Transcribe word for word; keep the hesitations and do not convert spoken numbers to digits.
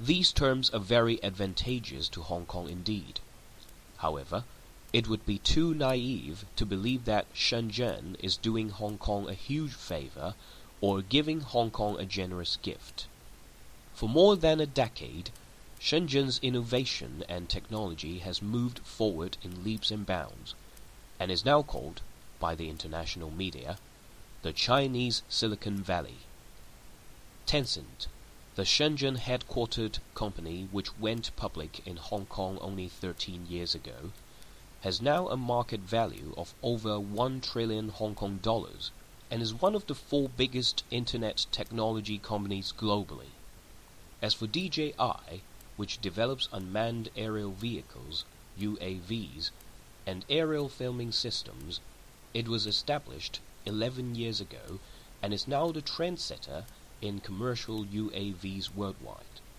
These terms are very advantageous to Hong Kong indeed. However, it would be too naive to believe that Shenzhen is doing Hong Kong a huge favor or giving Hong Kong a generous gift. For more than a decade, Shenzhen's innovation and technology has moved forward in leaps and bounds, and is now called, by the international media, the Chinese Silicon Valley. Tencent, the Shenzhen headquartered company which went public in Hong Kong only thirteen years ago, has now a market value of over one trillion Hong Kong dollars and is one of the four biggest internet technology companies globally. As for D J I, which develops unmanned aerial vehicles, U A Vs, and aerial filming systems, it was established eleven years ago and is now the trendsetter in commercial U A Vs worldwide.